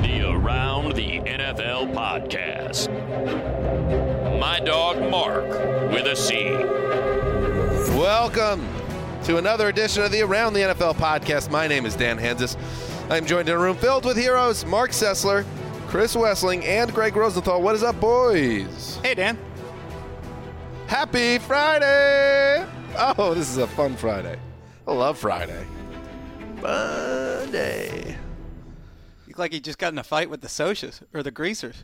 the Around the NFL podcast. My dog Mark with a C. Welcome to another edition of the Around the NFL podcast. My name is Dan Hansis. I'm joined in a room filled with heroes, Mark Sessler, Chris Wessling, and Greg Rosenthal. What is up, boys? Hey, Dan. Happy Friday! Oh, this is a fun Friday. I love Friday. Monday. You look like you just got in a fight with the Socias or the Greasers.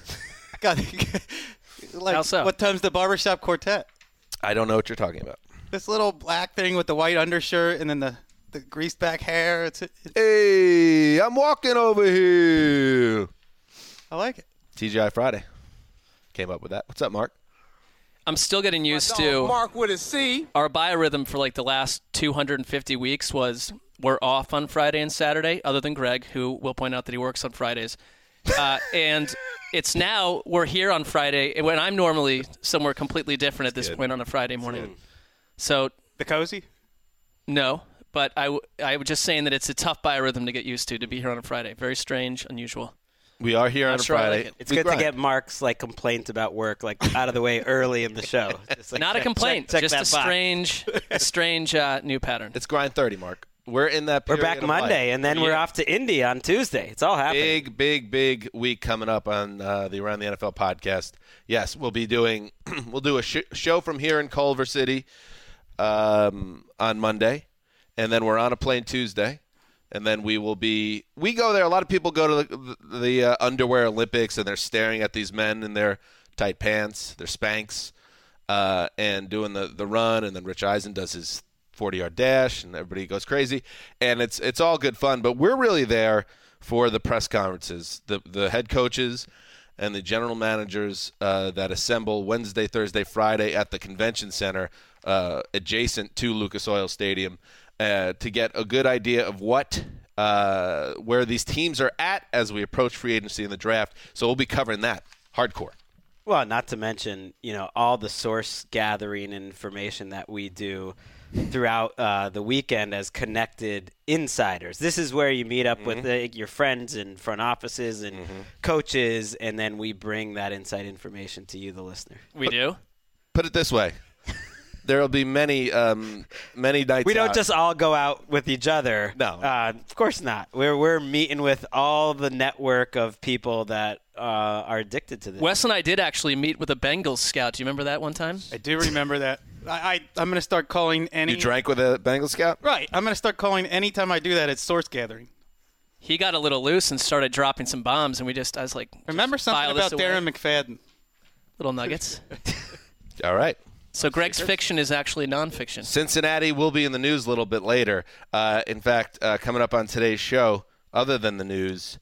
Like, How so? What time's the barbershop quartet? I don't know what you're talking about. This little black thing with the white undershirt and then the greased back hair. Hey, I'm walking over here. I like it. TGI Friday. Came up with that. What's up, Mark? I'm still getting used to Mark with a C. our biorhythm for like the last 250 weeks was we're off on Friday and Saturday, other than Greg, who will point out that he works on Fridays. And it's now we're here on Friday when I'm normally somewhere completely different at this point on a Friday morning. So The cozy? no, but I was just saying that it's a tough biorhythm to get used to be here on a Friday. Very strange, unusual. We are here on a sure I Friday. like it. It's We good grind. to get Mark's complaints about work out of the way early in the show. Just, Not a complaint, check just that a box. strange new pattern. It's grind 30, Mark. We're in that We're period back of life. Monday, and then we're off to Indy on Tuesday. It's all happening. Big week coming up on the Around the NFL podcast. Yes, we'll do a show from here in Culver City on Monday, and then we're on a plane Tuesday, and then we go there. A lot of people go to the underwear Olympics, and they're staring at these men in their tight pants, their Spanx, and doing the run, and then Rich Eisen does his 40-yard dash, and everybody goes crazy, and it's all good fun. But we're really there for the press conferences, the head coaches and the general managers that assemble Wednesday, Thursday, Friday at the convention center adjacent to Lucas Oil Stadium to get a good idea of where these teams are at as we approach free agency in the draft. So we'll be covering that hardcore. Well, not to mention, all the source gathering and information that we do throughout the weekend as connected insiders. This is where you meet up with your friends in front offices and coaches, and then we bring that inside information to you, the listener. We do? Put it this way. There will be many nights We don't out. just all go out with each other. No. Of course not. We're meeting with all the network of people that are addicted to this. Wes and I did actually meet with a Bengals scout. Do you remember that one time? I do remember that. I'm going to start calling any... You drank with a Bengal scout? Right. I'm going to start calling any time I do that it's source gathering. He got a little loose and started dropping some bombs, and I was like, Remember just file something about this away. Darren McFadden? Little nuggets. All right. So Greg's fiction is actually nonfiction. Cincinnati will be in the news a little bit later. In fact, coming up on today's show, other than the news,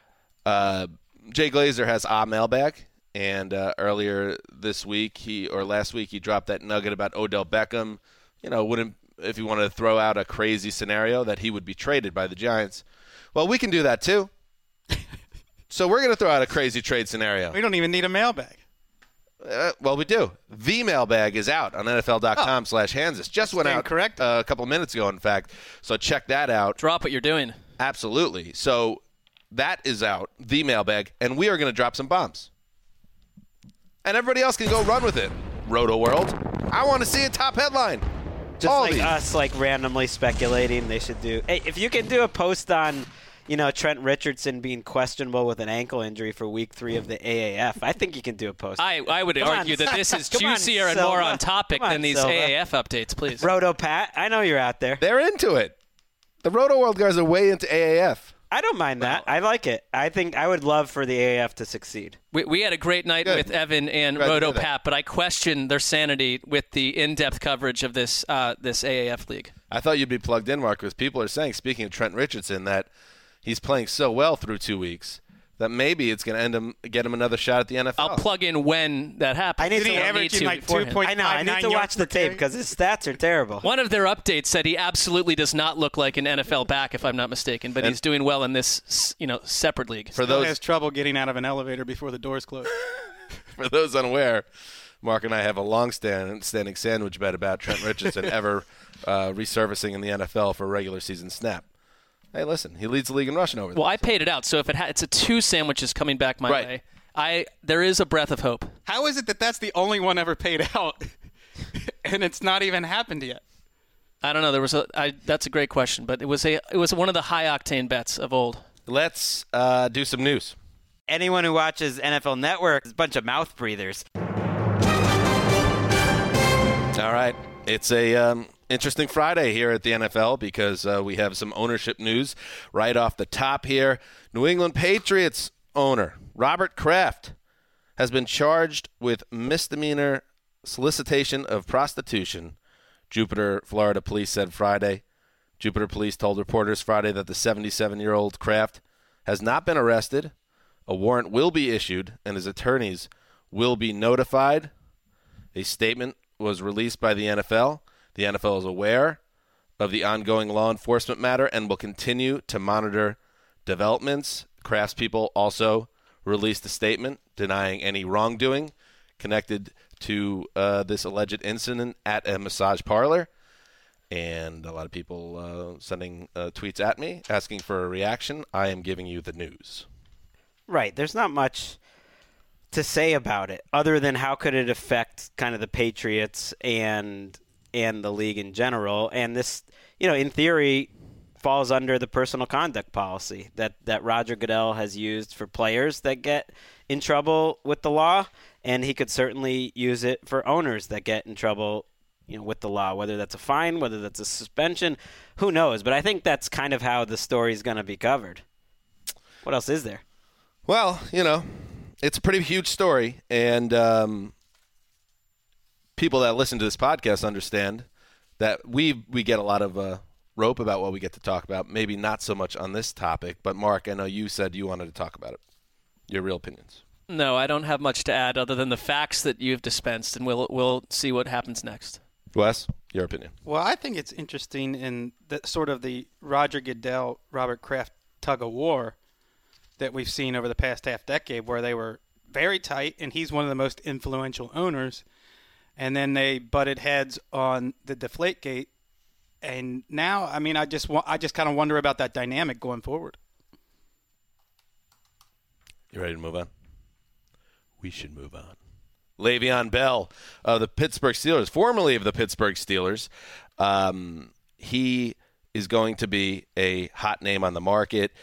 Jay Glazer has a mailbag. And earlier this week, last week, he dropped that nugget about Odell Beckham. If you wanted to throw out a crazy scenario that he would be traded by the Giants. Well, we can do that too. So we're going to throw out a crazy trade scenario. We don't even need a mailbag. Well, we do. The mailbag is out on NFL.com/Hansis. Just went out correct. A couple minutes ago, in fact. So check that out. Drop what you're doing. Absolutely. So that is out, the mailbag, and we are going to drop some bombs. And everybody else can go run with it. Roto World. I want to see a top headline. Just All like these. us, randomly speculating they should do. Hey, if you can do a post on, Trent Richardson being questionable with an ankle injury for week 3 of the AAF, I think you can do a post. I would Come on. argue that this is Come on, juicier and more Silva. on topic Come on, than these Silva. AAF updates, please. Roto Pat, I know you're out there. They're into it. The Roto World guys are way into AAF. I don't mind that. I like it. I think I would love for the AAF to succeed. We had a great night Good. with Evan and Glad to Roto hear that. Pat, but I question their sanity with the in-depth coverage of this AAF league. I thought you'd be plugged in, Mark, because people are saying, speaking of Trent Richardson, that he's playing so well through 2 weeks that maybe it's going to get him another shot at the NFL. I'll plug in when that happens. I need Did he to- average in like beforehand. 2.59 I know. I need to watch the tape because his stats are terrible. One of their updates said he absolutely does not look like an NFL back, if I'm not mistaken, but he's doing well in this, separate league. For Still those has trouble getting out of an elevator before the doors close. For those unaware, Mark and I have a long-standing sandwich bet about Trent Richardson ever resurfacing in the NFL for a regular season snap. Hey, listen, he leads the league in rushing over there. Well, I paid it out, so if it's a 2 sandwiches coming back my Right. way, there is a breath of hope. How is it that that's the only one ever paid out, and it's not even happened yet? I don't know. That's a great question, but it was one of the high octane bets of old. Let's do some news. Anyone who watches NFL Network is a bunch of mouth breathers. All right. It's a interesting Friday here at the NFL because we have some ownership news right off the top here. New England Patriots owner Robert Kraft has been charged with misdemeanor solicitation of prostitution, Jupiter, Florida police said Friday. Jupiter police told reporters Friday that the 77-year-old Kraft has not been arrested. A warrant will be issued, and his attorneys will be notified. A statement was released by the NFL. The NFL is aware of the ongoing law enforcement matter and will continue to monitor developments. Kraft's people also released a statement denying any wrongdoing connected to this alleged incident at a massage parlor. And a lot of people sending tweets at me asking for a reaction. I am giving you the news. Right. There's not much to say about it other than how could it affect kind of the Patriots and the league in general. And this, in theory, falls under the personal conduct policy that Roger Goodell has used for players that get in trouble with the law. And he could certainly use it for owners that get in trouble, with the law, whether that's a fine, whether that's a suspension, who knows? But I think that's kind of how the story is going to be covered. What else is there? Well, it's a pretty huge story, and people that listen to this podcast understand that we get a lot of rope about what we get to talk about, maybe not so much on this topic. But, Mark, I know you said you wanted to talk about it. Your real opinions. No, I don't have much to add other than the facts that you've dispensed, and we'll see what happens next. Wes, your opinion. Well, I think it's interesting in the Roger Goodell, Robert Kraft tug of war that we've seen over the past half decade, where they were very tight, and he's one of the most influential owners. And then they butted heads on the Deflategate, and now, I just kind of wonder about that dynamic going forward. You ready to move on? We should move on. Le'Veon Bell of the Pittsburgh Steelers, formerly of the Pittsburgh Steelers, he is going to be a hot name on the market.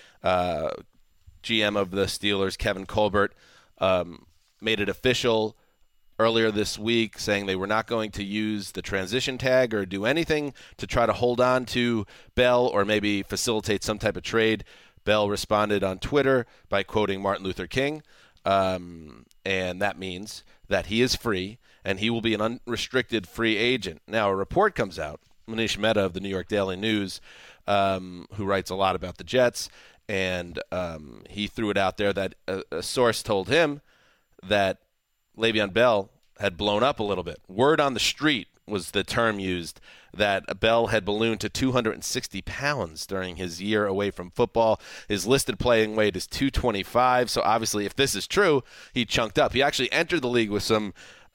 GM of the Steelers, Kevin Colbert, made it official earlier this week, saying they were not going to use the transition tag or do anything to try to hold on to Bell or maybe facilitate some type of trade. Bell responded on Twitter by quoting Martin Luther King, and that means that he is free and he will be an unrestricted free agent. Now, a report comes out, Manish Mehta of the New York Daily News, who writes a lot about the Jets, and he threw it out there that a source told him that Le'Veon Bell had blown up a little bit. Word on the street was the term used, that Bell had ballooned to 260 pounds during his year away from football. His listed playing weight is 225, so obviously if this is true, he chunked up. He actually entered the league with some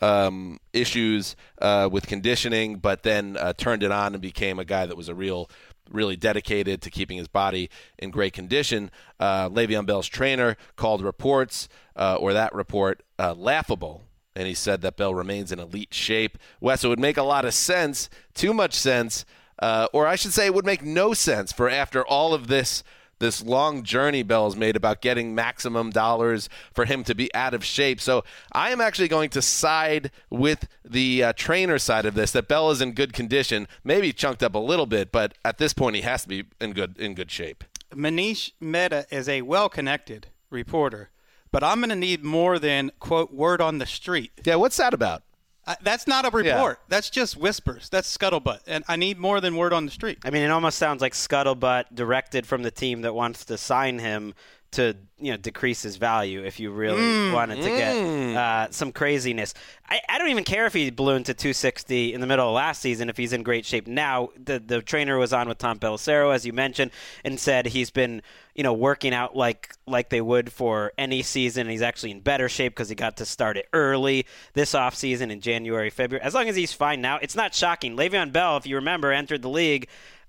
issues with conditioning, but then turned it on and became a guy that was really dedicated to keeping his body in great condition. Le'Veon Bell's trainer called that report laughable, and he said that Bell remains in elite shape. Wes, it would make a lot of sense, too much sense, or I should say it would make no sense for after all of this long journey Bell's made about getting maximum dollars for him to be out of shape. So I am actually going to side with the trainer side of this, that Bell is in good condition, maybe chunked up a little bit, but at this point he has to be in good shape. Manish Mehta is a well-connected reporter, but I'm going to need more than, quote, word on the street. Yeah, what's that about? That's not a report. Yeah. That's just whispers. That's scuttlebutt. And I need more than word on the street. I mean, it almost sounds like scuttlebutt directed from the team that wants to sign him to decrease his value if you really wanted to get some craziness. I don't even care if he ballooned to 260 in the middle of last season if he's in great shape now. The trainer was on with Tom Pelissero, as you mentioned, and said he's been working out like they would for any season. He's actually in better shape because he got to start it early this offseason in January, February. As long as he's fine now, it's not shocking. Le'Veon Bell, if you remember, entered the league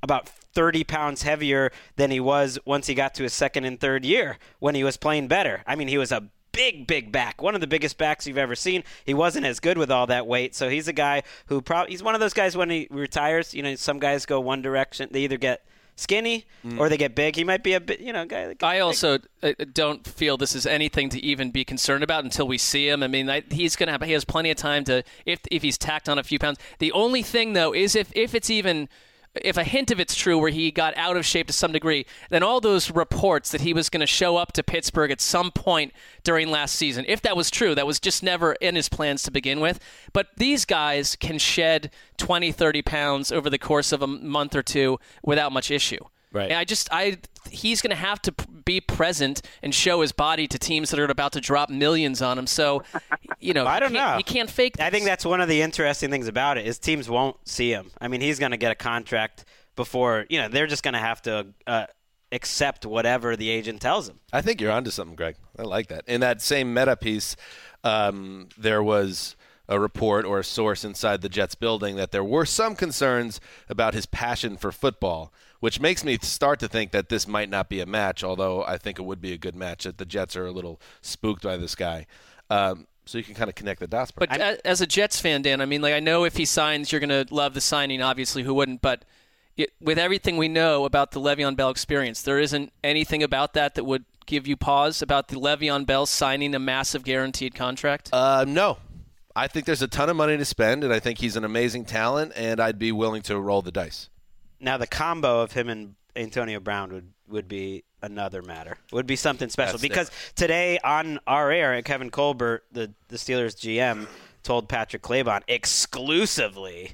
about 30 pounds heavier than he was once he got to his second and third year when he was playing better. I mean, he was a big back, one of the biggest backs you've ever seen. He wasn't as good with all that weight, so he's a guy who he's one of those guys when he retires, some guys go one direction. They either get skinny or they get big. He might be a bit, guy. I also don't feel this is anything to even be concerned about until we see him. I mean, he has plenty of time to, if he's tacked on a few pounds. The only thing, though, is if it's even, if a hint of it's true where he got out of shape to some degree, then all those reports that he was going to show up to Pittsburgh at some point during last season, if that was true, that was just never in his plans to begin with. But these guys can shed 20, 30 pounds over the course of a month or two without much issue. Right. And he's going to have to be present and show his body to teams that are about to drop millions on him. So, I don't know. He can't fake this. I think that's one of the interesting things about it is teams won't see him. I mean, he's going to get a contract before, they're just going to have to accept whatever the agent tells him. I think you're onto something, Greg. I like that. In that same meta piece, there was a report or a source inside the Jets building that there were some concerns about his passion for football, which makes me start to think that this might not be a match, although I think it would be a good match, that the Jets are a little spooked by this guy. So you can kind of connect the dots. But as a Jets fan, Dan, I mean, I know if he signs, you're going to love the signing, obviously, who wouldn't? But with everything we know about the Le'Veon Bell experience, there isn't anything about that would give you pause about the Le'Veon Bell signing a massive guaranteed contract? No. I think there's a ton of money to spend, and I think he's an amazing talent, and I'd be willing to roll the dice. Now, the combo of him and Antonio Brown would be another matter. Would be something special. Because today on our air, Kevin Colbert, the Steelers GM, told Patrick Claybon exclusively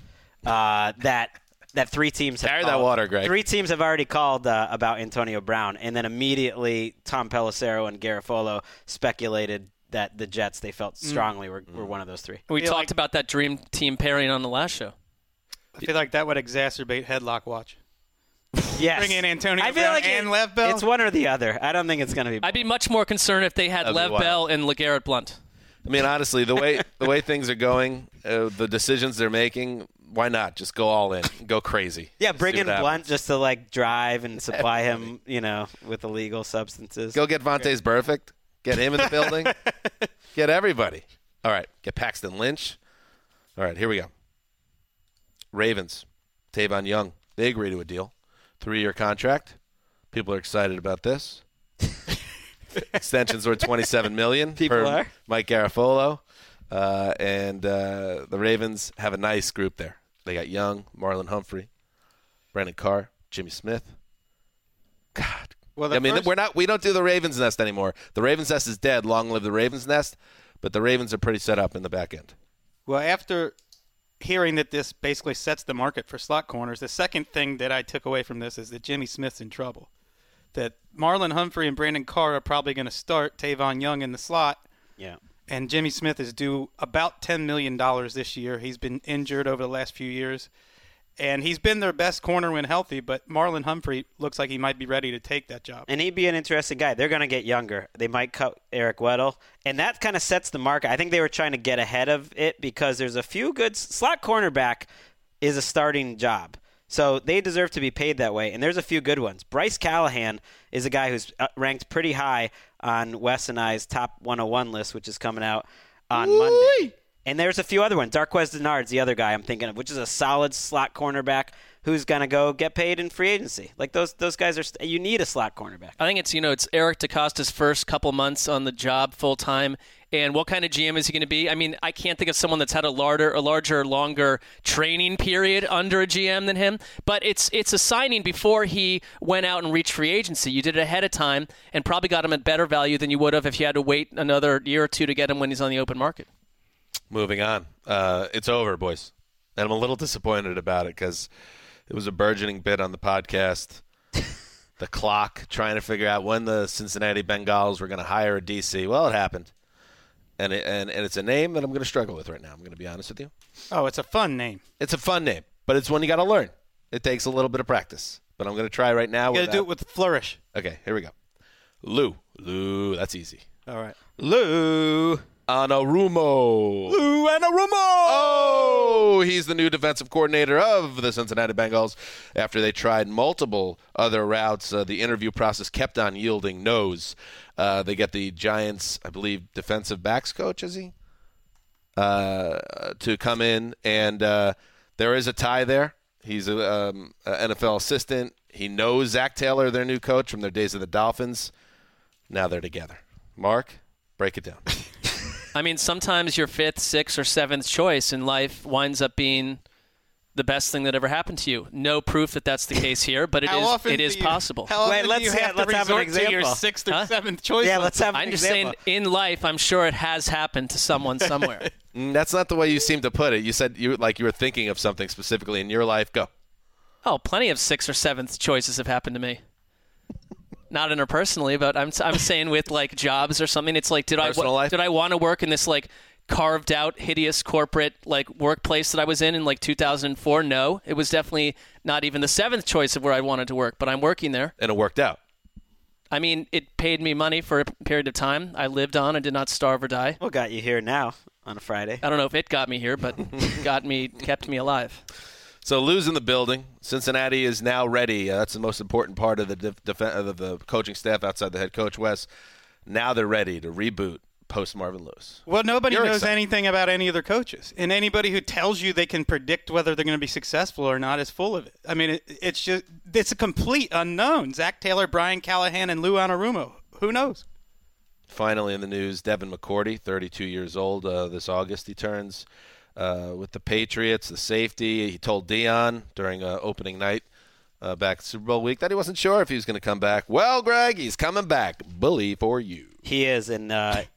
that three teams have Carry that water, Greg. 3 teams have already called about Antonio Brown, and then immediately Tom Pelissero and Garafolo speculated that the Jets, they felt strongly were one of those 3. We talked about that dream team pairing on the last show. I feel like that would exacerbate headlock watch. Yes. Bring in Antonio Brown and Lev Bell? It's one or the other. I don't think it's going to be. I'd be much more concerned if they had Lev Bell and LeGarrette Blount. I mean, honestly, the way things are going, the decisions they're making, why not? Just go all in. Go crazy. Yeah, bring in Blount just to, drive and supply him, with illegal substances. Go get Vontaze Burfict. Get him in the building. Get everybody. All right. Get Paxton Lynch. All right, here we go. Ravens. Tavon Young. They agree to a deal. 3-year contract. People are excited about this. Extensions were $27 million for Mike Garafolo. And the Ravens have a nice group there. They got Young, Marlon Humphrey, Brandon Carr, Jimmy Smith. God. Well, we don't do the Ravens Nest anymore. The Ravens Nest is dead. Long live the Ravens Nest. But the Ravens are pretty set up in the back end. Well, after hearing that this basically sets the market for slot corners, the second thing that I took away from this is that Jimmy Smith's in trouble. That Marlon Humphrey and Brandon Carr are probably going to start Tavon Young in the slot. Yeah. And Jimmy Smith is due about $10 million this year. He's been injured over the last few years. And he's been their best corner when healthy, but Marlon Humphrey looks like he might be ready to take that job. And he'd be an interesting guy. They're going to get younger. They might cut Eric Weddle. And that kind of sets the market. I think they were trying to get ahead of it because there's a few good – slot cornerback is a starting job. So they deserve to be paid that way. And there's a few good ones. Bryce Callahan is a guy who's ranked pretty high on Wes and I's top 101 list, which is coming out on Monday. And there's a few other ones. Darqueze Dennard's the other guy I'm thinking of, which is a solid slot cornerback who's going to go get paid in free agency. Like those guys are you need a slot cornerback. I think it's Eric DeCosta's first couple months on the job full time. And what kind of GM is he going to be? I mean, I can't think of someone that's had a larger, longer training period under a GM than him. But it's a signing before he went out and reached free agency. You did it ahead of time and probably got him at better value than you would have if you had to wait another year or two to get him when he's on the open market. Moving on. It's over, boys. And I'm a little disappointed about it because it was a burgeoning bit on the podcast. The clock, trying to figure out when the Cincinnati Bengals were going to hire a DC. Well, it happened. And it's a name that I'm going to struggle with right now. I'm going to be honest with you. Oh, it's a fun name. It's a fun name, but it's one you got to learn. It takes a little bit of practice. But I'm going to try right now. You got to do it with flourish. Okay, here we go. Lou, that's easy. All right. Lou Anarumo. Anarumo. know he's the new defensive coordinator of the Cincinnati Bengals after they tried multiple other routes. The interview process kept on yielding no's. They get the Giants, I believe, defensive backs coach, is he? To come in, and there is a tie there. He's an NFL assistant. He knows Zach Taylor, their new coach, from their days of the Dolphins. Now they're together. Mark, break it down. I mean, sometimes your 5th, 6th, or 7th choice in life winds up being the best thing that ever happened to you. No proof that that's the case here, but it is possible. How often Wait, let's do you have have to an resort to your example. 6th or 7th choice? Yeah, let's have an I'm just example. saying, in life, I'm sure it has happened to someone somewhere. That's not the way you seem to put it. You said you were thinking of something specifically in your life. Go. Oh, plenty of 6th or 7th choices have happened to me. Not interpersonally, but I'm saying with like jobs or something. It's like, did I want to work in this like carved out, hideous corporate like workplace that I was in like 2004? No, it was definitely not even the 7th choice of where I wanted to work, but I'm working there. And it worked out. I mean, it paid me money for a period of time. I lived on. I did not starve or die. What got you here now on a Friday? I don't know if it got me here, but kept me alive. So Lou's in the building. Cincinnati is now ready. That's the most important part of the coaching staff outside the head coach, Wes. Now they're ready to reboot post Marvin Lewis. Well, nobody You're knows excited. anything about any of their coaches. And anybody who tells you they can predict whether they're going to be successful or not is full of it. I mean, it's a complete unknown. Zach Taylor, Brian Callahan, and Lou Anarumo. Who knows? Finally in the news, Devin McCourty, 32 years old. This August he turns. With the Patriots, the safety. He told Dion during opening night back Super Bowl week that he wasn't sure if he was going to come back. Well, Greg, he's coming back. Bully for you. He is, and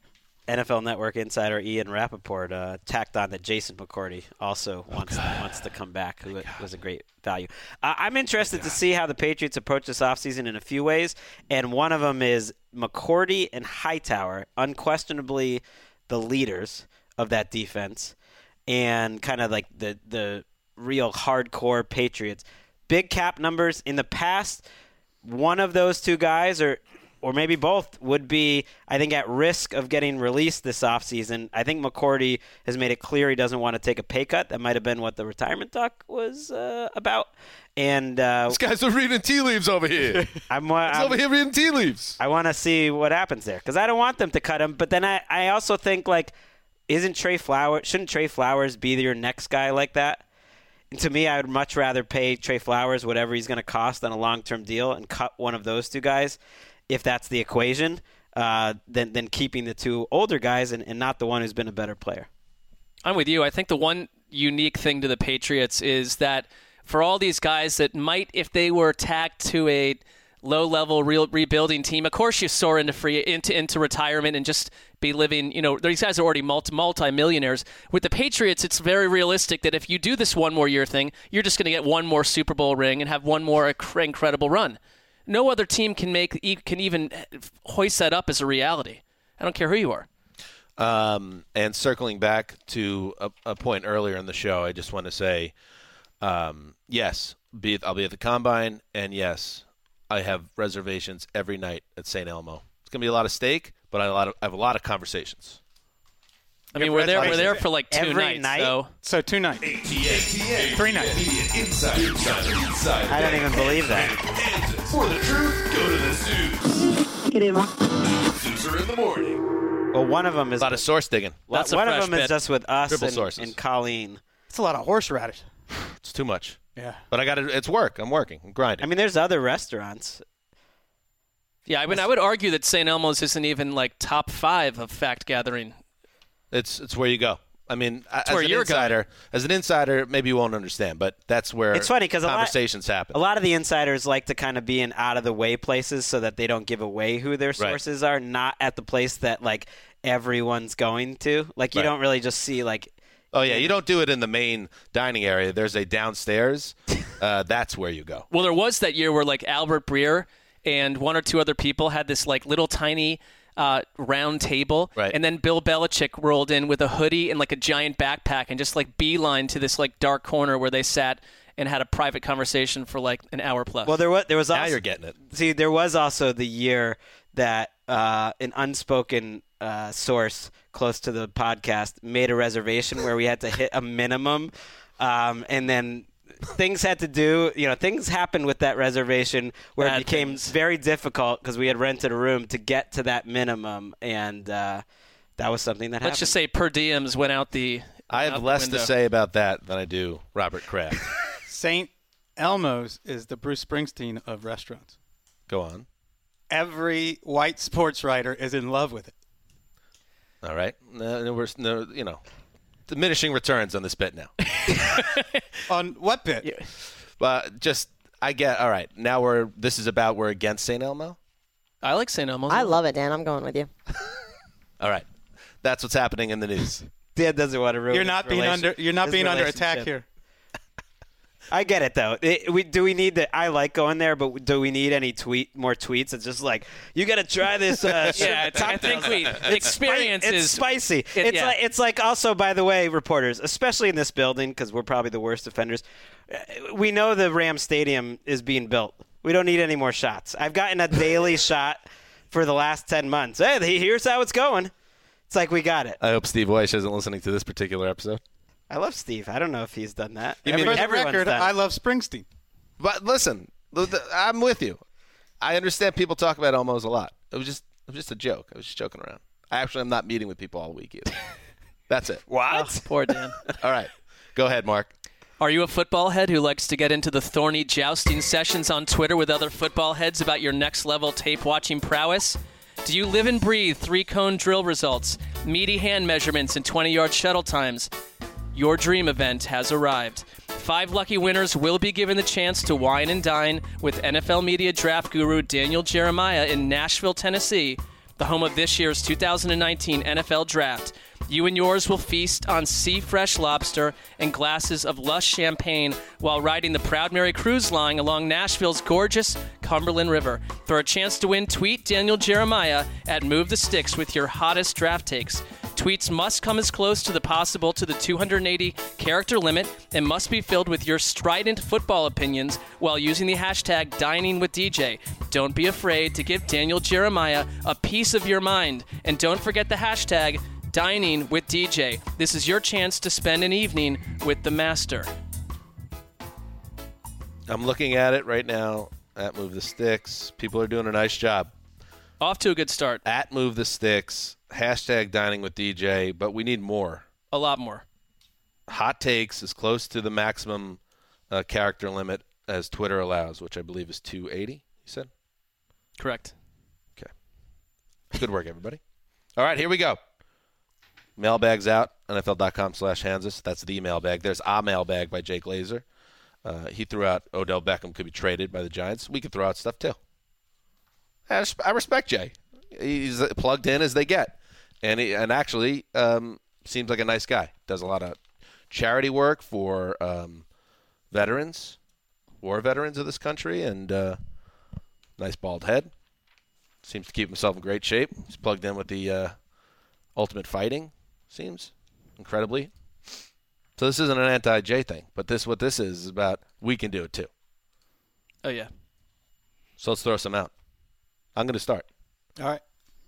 NFL Network insider Ian Rappaport tacked on that Jason McCourty also wants to come back, who was a great value. I'm interested to see how the Patriots approach this offseason in a few ways, and one of them is McCourty and Hightower, unquestionably the leaders of that defense, and kind of like the real hardcore Patriots. Big cap numbers in the past, one of those two guys or maybe both would be, I think, at risk of getting released this offseason. I think McCourty has made it clear he doesn't want to take a pay cut. That might have been what the retirement talk was about. And This guy's reading tea leaves over here. He's over here reading tea leaves. I want to see what happens there because I don't want them to cut him. But then I also think, like, shouldn't Trey Flowers be your next guy like that? And to me, I would much rather pay Trey Flowers whatever he's going to cost on a long-term deal and cut one of those two guys, if that's the equation, than keeping the two older guys and not the one who's been a better player. I'm with you. I think the one unique thing to the Patriots is that for all these guys that might, if they were tagged to a low-level rebuilding team, of course you soar into retirement and just be living, these guys are already multi-millionaires. With the Patriots, it's very realistic that if you do this one more year thing, you're just going to get one more Super Bowl ring and have one more incredible run. No other team can even hoist that up as a reality. I don't care who you are. And circling back to a point earlier in the show, I just want to say, yes, I'll be at the Combine, and yes, I have reservations every night at St. Elmo. It's going to be a lot of steak, but I have a lot of conversations. I mean, we're there for like 2 Every nights. night? So 2 nights. ATN. 3 nights. Inside. I don't even believe that. Kansas. For the truth, go to the Zeus. Zeus are in the morning. Well, one of them is A lot of source digging. That's a one of fresh them is bit. just with us Triple sources. and Colleen. It's a lot of horseradish. It's too much. Yeah. But it's work. I'm working. I'm grinding. I mean, there's other restaurants. Yeah, I mean, I would argue that St. Elmo's isn't even like top 5 of fact gathering. It's where you go. I mean, where you're as an insider, maybe you won't understand, but that's where It's funny because conversations happen. A lot of the insiders like to kind of be in out-of-the-way places so that they don't give away who their sources are, not at the place that, like, everyone's going to. Like, you don't really just see, like... Oh, yeah, you don't do it in the main dining area. There's a downstairs. That's where you go. Well, there was that year where like Albert Breer and 1 or 2 other people had this like little tiny round table, Right. and then Bill Belichick rolled in with a hoodie and like a giant backpack and just like beeline to this like dark corner where they sat and had a private conversation for like an hour plus. Well, there was also... Now you're getting it. See, there was also the year that an unspoken source close to the podcast made a reservation where we had to hit a minimum And then things happened with that reservation where it became very difficult because we had rented a room to get to that minimum, and that was something that happened. Let's just say per diems went out the I have less to say about that than I do Robert Kraft. St. Elmo's is the Bruce Springsteen of restaurants. Go on. Every white sports writer is in love with it. All right. No, diminishing returns on this bit now. On what bit? I get. All right. Now we're against St. Elmo. I like St. Elmo's. I love it, Dan. I'm going with you. All right. That's what's happening in the news. Dan doesn't want to ruin. You're not being under attack here. I get it though. Do we need to? I like going there, but do we need any more tweets? It's just like you got to try this. I think the experience is spicy. It's like also, by the way, reporters, especially in this building, because we're probably the worst offenders. We know the Rams Stadium is being built. We don't need any more shots. I've gotten a daily shot for the last 10 months. Hey, here's how it's going. It's like we got it. I hope Steve Weish isn't listening to this particular episode. I love Steve. I don't know if he's done that. For the record, I love Springsteen. But listen, I'm with you. I understand people talk about Elmo's a lot. It was just a joke. I was just joking around. I actually am not meeting with people all week either. That's it. What? Oh, poor Dan. All right. Go ahead, Mark. Are you a football head who likes to get into the thorny jousting sessions on Twitter with other football heads about your next-level tape-watching prowess? Do you live and breathe 3-cone drill results, meaty hand measurements, and 20-yard shuttle times? Your dream event has arrived. 5 lucky winners will be given the chance to wine and dine with NFL media draft guru Daniel Jeremiah in Nashville, Tennessee, the home of this year's 2019 NFL Draft. You and yours will feast on sea-fresh lobster and glasses of lush champagne while riding the Proud Mary Cruise Line along Nashville's gorgeous Cumberland River. For a chance to win, tweet Daniel Jeremiah at Move the Sticks with your hottest draft takes. Tweets must come as close to the 280 character limit and must be filled with your strident football opinions while using the hashtag DiningWithDJ. Don't be afraid to give Daniel Jeremiah a piece of your mind. And don't forget the hashtag DiningWithDJ. This is your chance to spend an evening with the master. I'm looking at it right now at Move the Sticks. People are doing a nice job. Off to a good start. At Move the Sticks, hashtag Dining with DJ, but we need more. A lot more. Hot takes as close to the maximum character limit as Twitter allows, which I believe is 280, you said? Correct. Okay. Good work, everybody. All right, here we go. Mailbag's out, NFL.com/Hansis. That's the mailbag. There's a mailbag by Jake Laser. He threw out Odell Beckham could be traded by the Giants. We could throw out stuff, too. I respect Jay. He's plugged in as they get. And actually seems like a nice guy. Does a lot of charity work for veterans, war veterans of this country, and nice bald head. Seems to keep himself in great shape. He's plugged in with the Ultimate Fighting, seems, incredibly. So this isn't an anti-Jay thing, but what this is about we can do it too. Oh, yeah. So let's throw some out. I'm going to start. All right.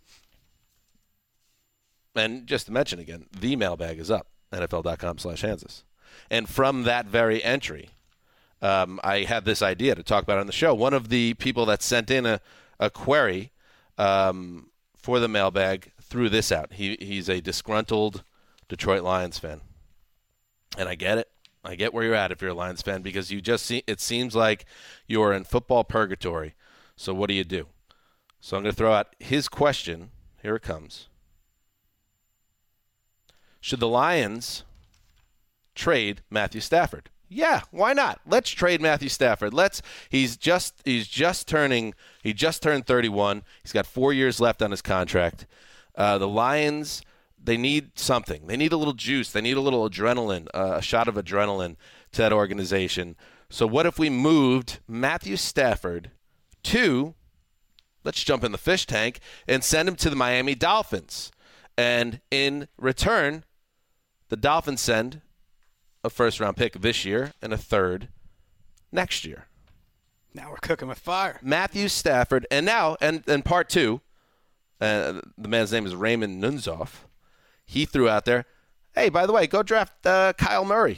And just to mention again, the mailbag is up, NFL.com/Hansis. And from that very entry, I had this idea to talk about on the show. One of the people that sent in a query for the mailbag threw this out. He's a disgruntled Detroit Lions fan. And I get it. I get where you're at if you're a Lions fan because it seems like you're in football purgatory. So what do you do? So I'm going to throw out his question. Here it comes. Should the Lions trade Matthew Stafford? Yeah, why not? Let's trade Matthew Stafford. He just turned 31. He's got 4 years left on his contract. The Lions, they need something. They need a little juice. They need a little adrenaline, a shot of adrenaline to that organization. So what if we moved Matthew Stafford to, let's jump in the fish tank, and send him to the Miami Dolphins? And in return, the Dolphins send a first-round pick this year and a third next year. Now we're cooking with fire. Matthew Stafford. And now, and part two, the man's name is Raymond Nunzoff. He threw out there, hey, by the way, go draft Kyle Murray.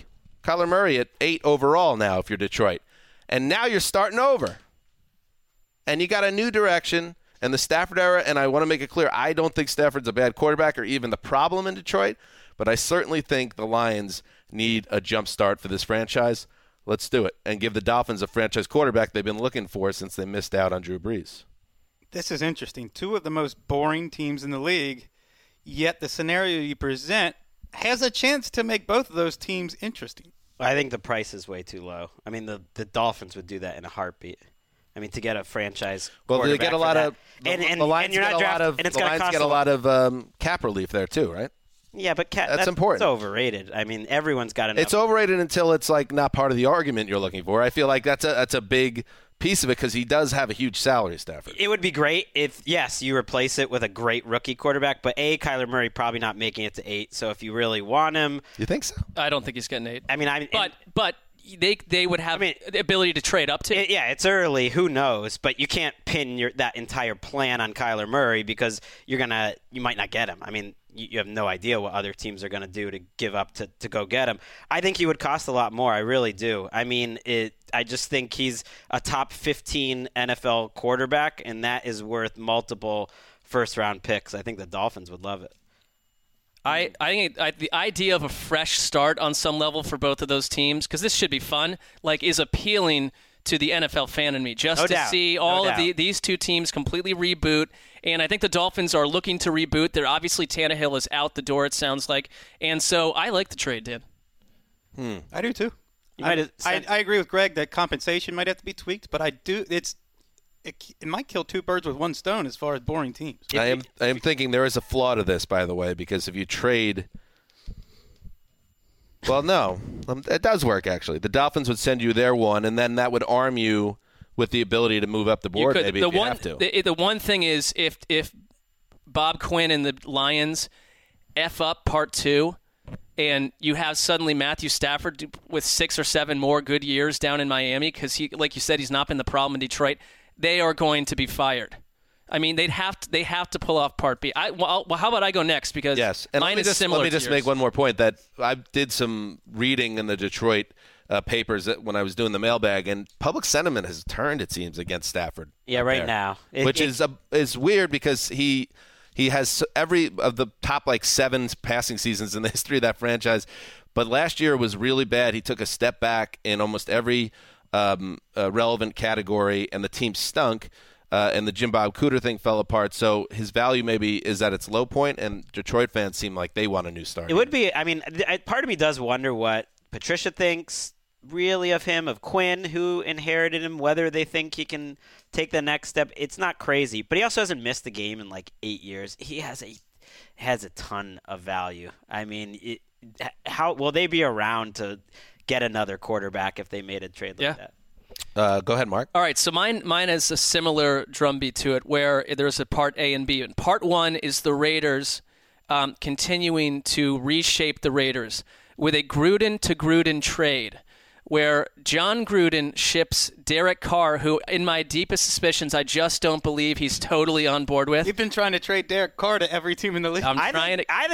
Kyler Murray at 8 overall now if you're Detroit. And now you're starting over. And you got a new direction and the Stafford era, and I want to make it clear, I don't think Stafford's a bad quarterback or even the problem in Detroit, but I certainly think the Lions need a jump start for this franchise. Let's do it and give the Dolphins a franchise quarterback they've been looking for since they missed out on Drew Brees. This is interesting. Two of the most boring teams in the league, yet the scenario you present has a chance to make both of those teams interesting. I think the price is way too low. I mean, the Dolphins would do that in a heartbeat. I mean, to get a franchise quarterback. Well, they get a lot of the Lions get a lot of cap relief there too, right? Yeah, but that's important. It's overrated. I mean, everyone's got enough. It's overrated until it's like not part of the argument you're looking for. I feel like that's a big piece of it because he does have a huge salary, Stafford. It would be great if, yes, you replace it with a great rookie quarterback, but Kyler Murray probably not making it to 8. So if you really want him, you think so? I don't think he's getting 8. I mean, but they would have the ability to trade up to. It's early. Who knows? But you can't pin that entire plan on Kyler Murray because you might not get him. I mean, you have no idea what other teams are going to do to give up to go get him. I think he would cost a lot more. I really do. I mean, I just think he's a top 15 NFL quarterback, and that is worth multiple first-round picks. I think the Dolphins would love it. I think the idea of a fresh start on some level for both of those teams, because this should be fun, is appealing to the NFL fan in me, just to see all of these two teams completely reboot. And I think the Dolphins are looking to reboot. They're obviously Tannehill is out the door, it sounds like. And so I like the trade, Dan. I do too. I agree with Greg that compensation might have to be tweaked, but I do. It might kill two birds with one stone as far as boring teams. I am thinking there is a flaw to this, by the way, because if you trade. Well, no, it does work actually. The Dolphins would send you their one, and then that would arm you with the ability to move up the board. Maybe if you have to. The one thing is if Bob Quinn and the Lions F up part 2, and you have suddenly Matthew Stafford with 6 or 7 more good years down in Miami because he, like you said, he's not been the problem in Detroit. They are going to be fired. I mean, they have to pull off Part B. Well, how about I go next? Because mine is similar. Let me just make one more point. That I did some reading in the Detroit papers when I was doing the mailbag, and public sentiment has turned, it seems, against Stafford. Yeah, right now, which is weird because he has every of the top 7 passing seasons in the history of that franchise, but last year was really bad. He took a step back in almost every relevant category, and the team stunk. And the Jim Bob Cooter thing fell apart, so his value maybe is at its low point, and Detroit fans seem like they want a new start. It would be, I mean, part of me does wonder what Patricia thinks really of him, of Quinn, who inherited him, whether they think he can take the next step. It's not crazy, but he also hasn't missed a game in 8 years. He has a ton of value. I mean, how will they be around to get another quarterback if they made a trade like that? Go ahead, Mark. All right, so mine is a similar drumbeat to it where there's a part A and B. And part 1 is the Raiders continuing to reshape the Raiders with a Gruden to Gruden trade where John Gruden ships Derek Carr, who in my deepest suspicions I just don't believe he's totally on board with. You've been trying to trade Derek Carr to every team in the league. I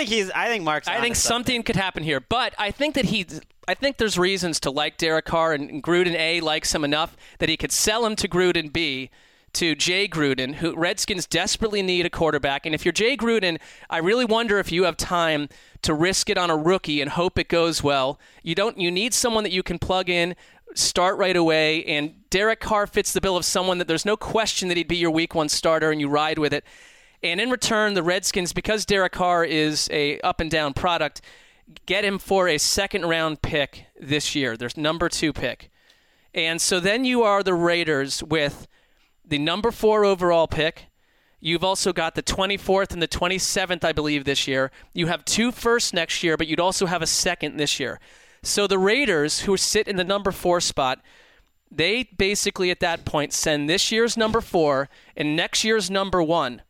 think something could happen here, but I think there's reasons to like Derek Carr, and Gruden A likes him enough that he could sell him to Gruden B, to Jay Gruden, who Redskins desperately need a quarterback. And if you're Jay Gruden, I really wonder if you have time to risk it on a rookie and hope it goes well. You need someone that you can plug in, start right away, and Derek Carr fits the bill of someone that there's no question that he'd be your week 1 starter and you ride with it. And in return, the Redskins, because Derek Carr is a up and down product, get him for a 2nd-round pick this year. There's number 2 pick. And so then you are the Raiders with the number 4 overall pick. You've also got the 24th and the 27th, I believe, this year. You have 2 firsts next year, but you'd also have a 2nd this year. So the Raiders, who sit in the number 4 spot, they basically at that point send this year's number 4 and next year's number 1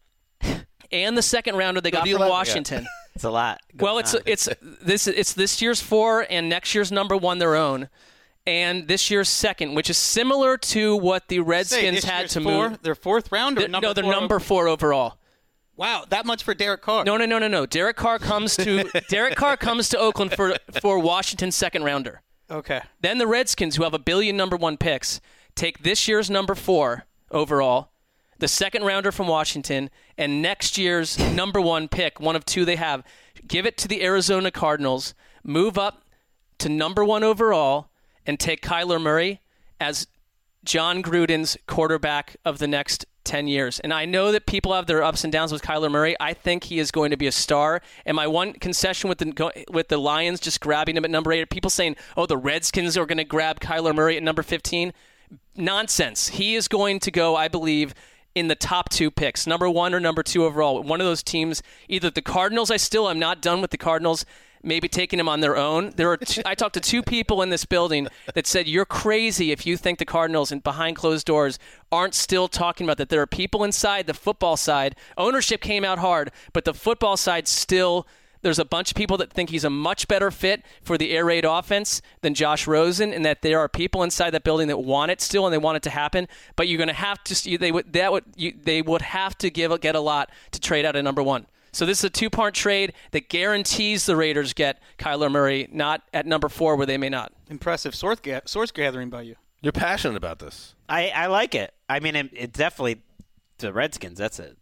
and the 2nd rounder they got from Washington. Yeah. It's a lot. Well, it's this year's 4 and next year's number 1 their own, and this year's 2nd, which is similar to what the Redskins had to move. Their 4th round, or no, they're number 4 overall. Wow, that much for Derek Carr? No. Derek Carr comes to Oakland for Washington's 2nd rounder. Okay. Then the Redskins, who have $1 billion number 1 picks, take this year's number 4 overall, the second rounder from Washington, and next year's number 1 pick, one of 2 they have, give it to the Arizona Cardinals, move up to number 1 overall, and take Kyler Murray as John Gruden's quarterback of the next 10 years. And I know that people have their ups and downs with Kyler Murray. I think he is going to be a star. And my one concession with the Lions just grabbing him at number 8, are people saying, oh, the Redskins are going to grab Kyler Murray at number 15. Nonsense. He is going to go, I believe, in the top 2 picks, number 1 or number 2 overall. One of those teams, either the Cardinals, I'm not done with the Cardinals, maybe taking them on their own. I talked to 2 people in this building that said, you're crazy if you think the Cardinals and behind closed doors aren't still talking about that. There are people inside the football side. Ownership came out hard, but the football side still, there's a bunch of people that think he's a much better fit for the air raid offense than Josh Rosen, and that there are people inside that building that want it still and they want it to happen. But you're going to have to, they would have to get a lot to trade out at number 1. So this is a 2-part trade that guarantees the Raiders get Kyler Murray, not at number 4 where they may not. Impressive source gathering by you. You're passionate about this. I like it. I mean, it definitely, the Redskins, that's a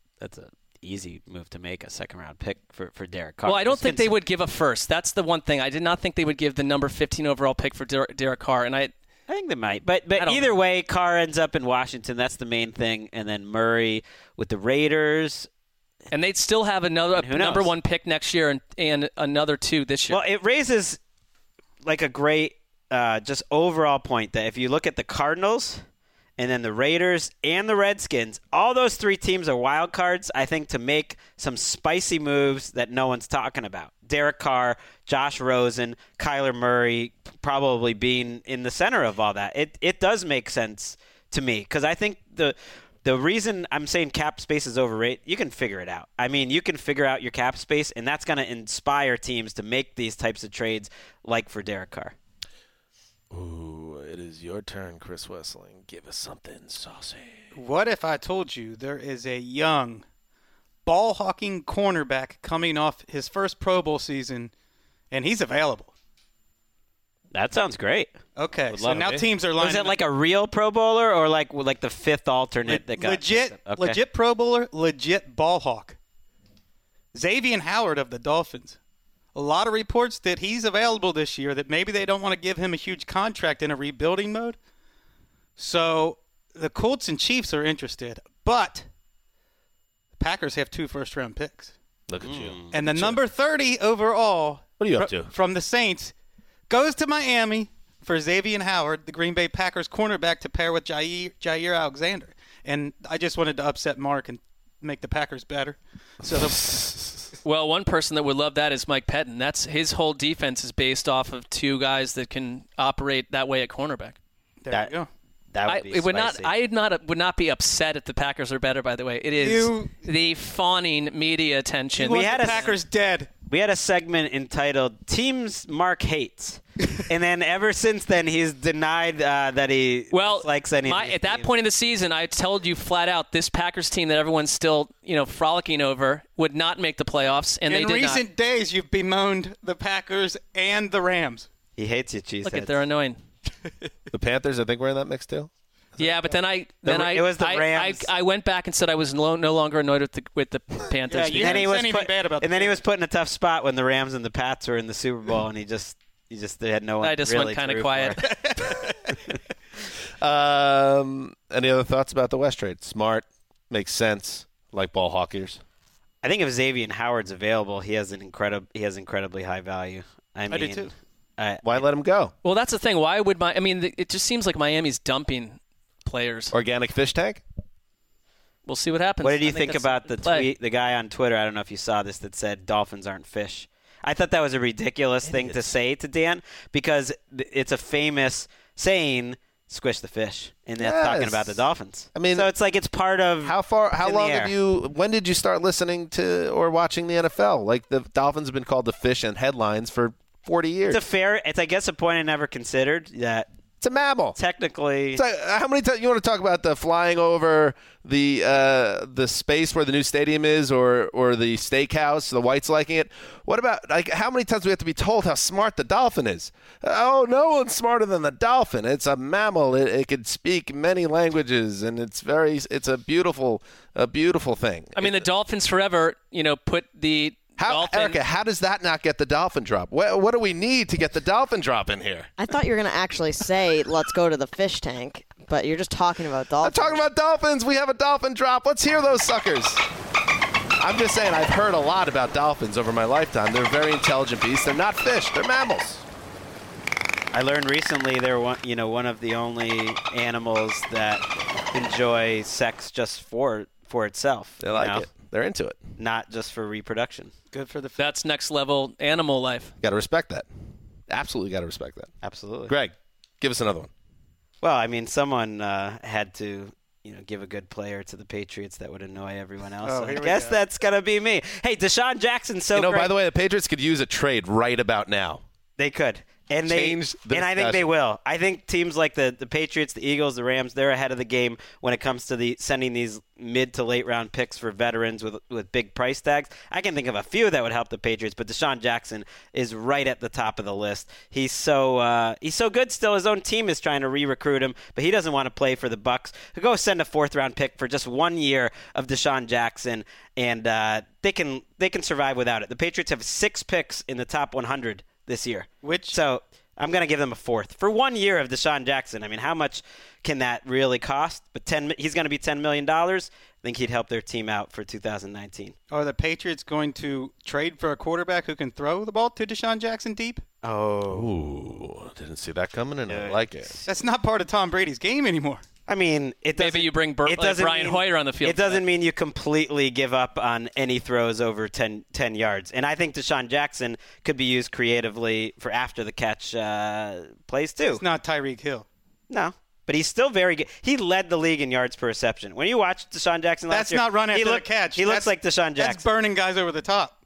easy move to make, a second-round pick for Derek Carr. Well, I don't think they would give a first. That's the one thing. I did not think they would give the number 15 overall pick for Derek Carr, and I think they might. But either way, Carr ends up in Washington. That's the main thing. And then Murray with the Raiders. And they'd still have another number 1 pick next year and another 2 this year. Well, it raises like a great just overall point that if you look at the Cardinals and then the Raiders and the Redskins, all those 3 teams are wild cards, I think, to make some spicy moves that no one's talking about. Derek Carr, Josh Rosen, Kyler Murray probably being in the center of all that. It does make sense to me because I think the reason I'm saying cap space is overrated, you can figure it out. I mean, you can figure out your cap space, and that's going to inspire teams to make these types of trades like for Derek Carr. Ooh, it is your turn, Chris Wessling. Give us something saucy. What if I told you there is a young, ball-hawking cornerback coming off his first Pro Bowl season, and he's available? That sounds great. Okay, so now teams are lining up. Was it like a real Pro Bowler or like the 5th alternate that got legit Pro Bowler, legit ball hawk? Xavier Howard of the Dolphins. A lot of reports that he's available this year, that maybe they don't want to give him a huge contract in a rebuilding mode. So the Colts and Chiefs are interested, but the Packers have 2 first-round picks. Look at you. And the number 30 overall what are you up to? From the Saints goes to Miami for Xavier Howard, the Green Bay Packers cornerback, to pair with Jair Alexander. And I just wanted to upset Mark and make the Packers better. Well, one person that would love that is Mike Pettin. That's his whole defense is based off of 2 guys that can operate that way at cornerback. There you go. That would be spicy. I would not be upset if the Packers are better, by the way. It is the fawning media attention. We had the Packers dead. We had a segment entitled Teams Mark Hates. And then ever since then, he's denied that he likes any of these at that teams. point in the season, I told you flat out this Packers team that everyone's still frolicking over would not make the playoffs, and they did not. In recent days, you've bemoaned the Packers and the Rams. He hates you, Cheeseheads. Look at they're annoying. The Panthers, I think, were in that mix too. Yeah, but then it was the Rams. I went back and said I was no longer annoyed with the Panthers. Yeah, he was put in a tough spot when the Rams and the Pats were in the Super Bowl, and he just they had no one. I just really went kind of quiet. Any other thoughts about the West trade? Smart, makes sense. Like ball hawkers. I think if Xavier Howard's available, he has incredibly high value. I do too. Why let him go? Well, that's the thing. Why would it just seems like Miami's dumping players. Organic fish tank? We'll see what happens. What did you think about the tweet, the guy on Twitter, I don't know if you saw this, that said dolphins aren't fish? I thought that was a ridiculous thing to say to Dan because it's a famous saying, squish the fish. And that's talking about the dolphins. I mean, so it's like it's part of when did you start listening to or watching the NFL? Like the Dolphins have been called the fish in headlines for 40 years. It's I guess a point I never considered that It's a mammal. Technically, It's like, how many times you want to talk about the flying over the space where the new stadium is, or the steakhouse, the whites liking it? What about how many times do we have to be told how smart the dolphin is? Oh, no one's smarter than the dolphin. It's a mammal. It can speak many languages, and it's a beautiful thing. I mean, the Dolphins forever, put the dolphin. Erica, how does that not get the dolphin drop? What do we need to get the dolphin drop in here? I thought you were going to actually say, let's go to the fish tank, but you're just talking about dolphins. I'm talking about dolphins. We have a dolphin drop. Let's hear those suckers. I'm just saying, I've heard a lot about dolphins over my lifetime. They're very intelligent beasts. They're not fish. They're mammals. I learned recently they're one of the only animals that enjoy sex just for itself. They like it. They're into it. Not just for reproduction. Good for the That's next level animal life. Got to respect that. Absolutely got to respect that. Absolutely. Greg, give us another one. Well, I mean, someone had to, give a good player to the Patriots that would annoy everyone else. Oh, I here we guess go. that's gonna be me. Hey, Deshaun Jackson. So great. By the way, the Patriots could use a trade right about now. They could. And Change the I think they discussion. will. I think teams like the Patriots, the Eagles, the Rams, they're ahead of the game when it comes to sending these mid to late round picks for veterans with big price tags. I can think of a few that would help the Patriots, but Deshaun Jackson is right at the top of the list. He's so good still. His own team is trying to re-recruit him, but he doesn't want to play for the Bucs. Go send a 4th round pick for just 1 year of Deshaun Jackson, and they can survive without it. The Patriots have 6 picks in the top 100 this year. So I'm going to give them a 4th for 1 year of Deshaun Jackson. I mean, how much can that really cost? But he's going to be $10 million. I think he'd help their team out for 2019. Are the Patriots going to trade for a quarterback who can throw the ball to Deshaun Jackson deep? Oh. Ooh, didn't see that coming, and I like it. That's not part of Tom Brady's game anymore. I mean, Maybe you bring Brian Hoyer on the field. It doesn't mean you completely give up on any throws over 10 yards. And I think Deshaun Jackson could be used creatively for after-the-catch plays, too. It's not Tyreek Hill. No. But he's still very good. He led the league in yards per reception. When you watch Deshaun Jackson last year, that's not run after the catch. He looks like Deshaun Jackson. That's burning guys over the top.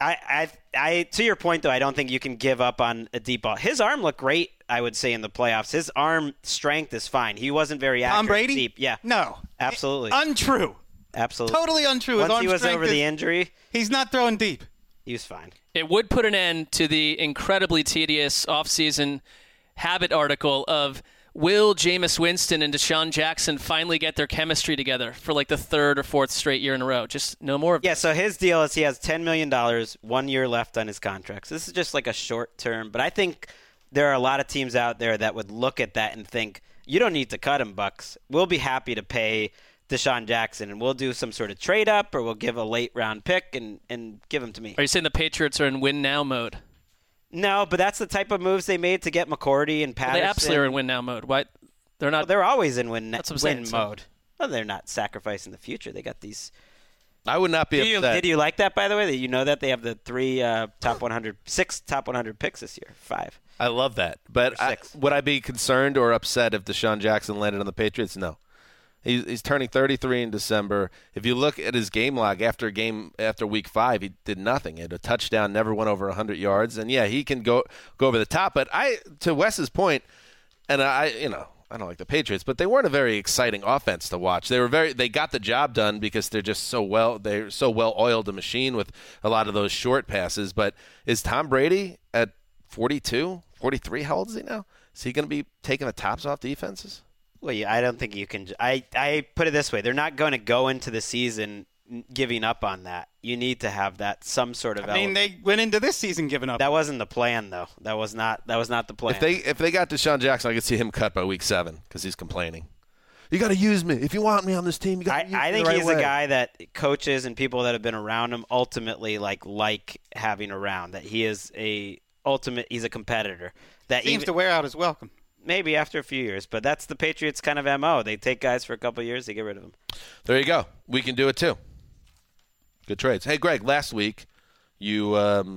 I to your point, though, I don't think you can give up on a deep ball. His arm looked great, I would say, in the playoffs. His arm strength is fine. He wasn't very accurate Tom Brady? deep. Yeah. No. Absolutely. Untrue. Absolutely. Totally untrue. His Once arm he was strength over the injury, he's not throwing deep. he was fine. It would put an end to the incredibly tedious offseason habit article of will Jameis Winston and Deshaun Jackson finally get their chemistry together for like the 3rd or 4th straight year in a row. Just no more of Yeah, so his deal is he has $10 million, 1 year left on his contract. So this is just like a short term. But I think there are a lot of teams out there that would look at that and think, you don't need to cut him, Bucks. We'll be happy to pay Deshaun Jackson, and we'll do some sort of trade up, or we'll give a late round pick and give him to me. Are you saying the Patriots are in win now mode? No, but that's the type of moves they made to get McCourty and Patterson. They absolutely are in win now mode. Why? They're not. Well, they're always in win That's what I'm mode. saying, Well, they're not sacrificing the future. They got these. I would not be upset. Did you like that, by the way? That you know that they have the 6 top 100 picks this year, 5. I love that. But would I be concerned or upset if Deshaun Jackson landed on the Patriots? No. He's turning 33 in December. If you look at his game log after week 5, he did nothing. He had a touchdown, never went over 100 yards. And, yeah, he can go over the top. But to Wes's point, and I don't like the Patriots, but they weren't a very exciting offense to watch. They got the job done because they're so well oiled a machine with a lot of those short passes. But is Tom Brady at 42, 43? How old is he now? Is he going to be taking the tops off defenses? Well, yeah, I don't think you can. I put it this way: they're not going to go into the season giving up on that. You need to have that some sort of. I mean, they went into this season giving up. That wasn't the plan, though. That was not the plan. If they got Deshaun Jackson, I could see him cut by week 7 because he's complaining. You got to use me if you want me on this team. You got to use me I think the right he's way. a guy that coaches and people that have been around him ultimately like having around. That he is he's a competitor. That seems to wear out his welcome. Maybe after a few years, but that's the Patriots' kind of MO. They take guys for a couple of years, they get rid of them. There you go. We can do it too. Good trades. Hey, Greg, last week you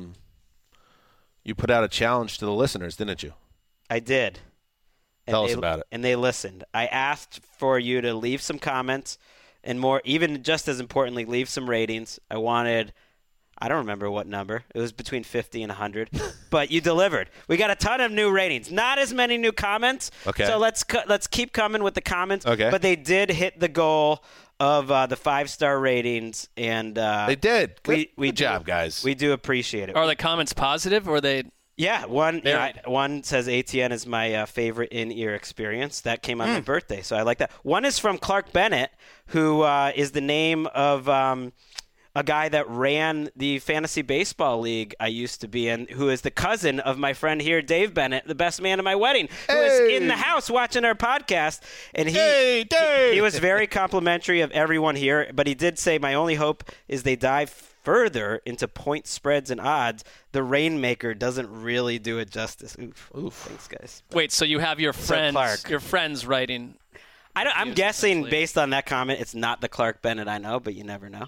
put out a challenge to the listeners, didn't you? I did. Tell us about it. And they listened. I asked for you to leave some comments and more, even just as importantly, leave some ratings. I wanted I don't remember what number. It was between 50 and 100. But you delivered. We got a ton of new ratings. Not as many new comments. Okay. So let's keep coming with the comments. Okay. But they did hit the goal of the 5-star ratings. And They did. Good Good job, guys. We do appreciate it. Are the comments positive or are they? Yeah, one says ATN is my favorite in-ear experience. That came on my birthday, so I like that. One is from Clark Bennett, who is the name of a guy that ran the fantasy baseball league I used to be in, who is the cousin of my friend here, Dave Bennett, the best man at my wedding, who is in the house watching our podcast. And he was very complimentary of everyone here, but he did say, my only hope is they dive further into point spreads and odds. The Rainmaker doesn't really do it justice. Oof. Thanks, guys. Wait, so you have your friends writing. I'm guessing based on that comment, it's not the Clark Bennett I know, but you never know.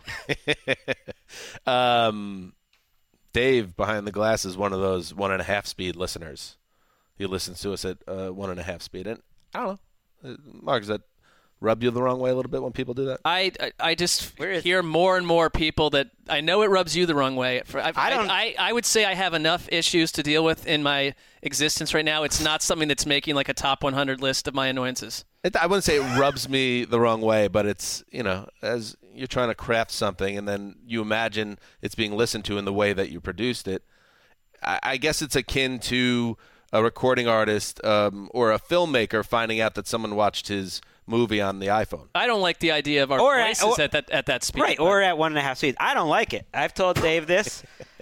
Dave behind the glass is one of those 1.5 speed listeners. He listens to us at 1.5 speed, and I don't know, Mark, does that rub you the wrong way a little bit when people do that? I just hear more and more people that I know it rubs you the wrong way. I would say I have enough issues to deal with in my existence right now. It's not something that's making like a top 100 list of my annoyances. I wouldn't say it rubs me the wrong way, but it's, as you're trying to craft something and then you imagine it's being listened to in the way that you produced it. I guess it's akin to a recording artist or a filmmaker finding out that someone watched his movie on the iPhone. I don't like the idea of our voices at that speed. Right, or at 1.5 speed. I don't like it. I've told Dave this.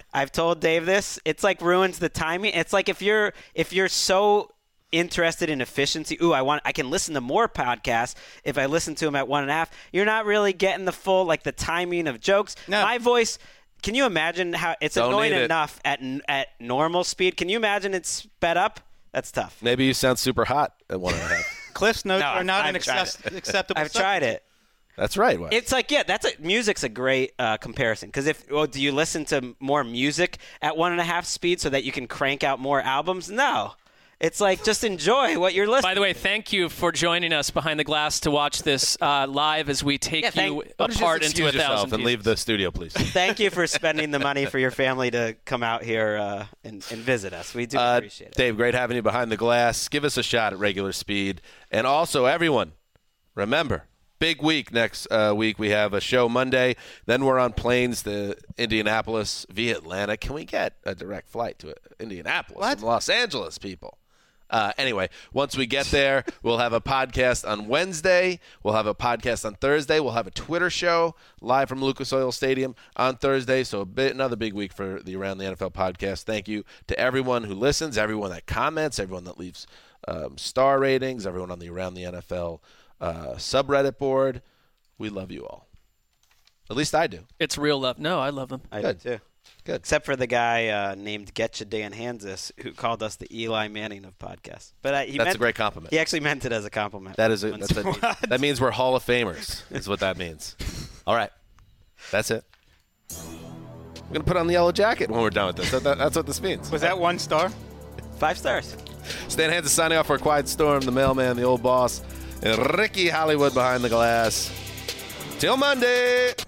It's like ruins the timing. It's like if you're so interested in efficiency. I can listen to more podcasts if I listen to them at 1.5. You're not really getting the full, the timing of jokes. No. My voice, can you imagine how it's annoying enough at normal speed? Can you imagine it's sped up? That's tough. Maybe you sound super hot at 1.5. Cliff's notes are not an acceptable. I've tried it. That's right. Wes. It's like, music's a great comparison. Because do you listen to more music at 1.5 speed so that you can crank out more albums? No. It's like, just enjoy what you're listening to. By the way, thank you for joining us behind the glass to watch this live as we take you apart into 1,000 and leave the studio, please. Thank you for spending the money for your family to come out here and visit us. We do appreciate it. Dave, great having you behind the glass. Give us a shot at regular speed. And also, everyone, remember, big week next week. We have a show Monday. Then we're on planes to Indianapolis via Atlanta. Can we get a direct flight to Indianapolis from Los Angeles, people? Anyway, once we get there, we'll have a podcast on Wednesday. We'll have a podcast on Thursday. We'll have a Twitter show live from Lucas Oil Stadium on Thursday. So another big week for the Around the NFL podcast. Thank you to everyone who listens, everyone that comments, everyone that leaves star ratings, everyone on the Around the NFL subreddit board. We love you all. At least I do. It's real love. No, I love them. I do too. Good. Except for the guy named Getcha Dan Hansis, who called us the Eli Manning of podcasts. But that's a great compliment. He actually meant it as a compliment. That means we're Hall of Famers, is what that means. All right. That's it. We're going to put on the yellow jacket when we're done with this. That's what this means. Was that 1 star? 5 stars. Stan Hansis signing off for a Quiet Storm, the mailman, the old boss, and Ricky Hollywood behind the glass. Till Monday.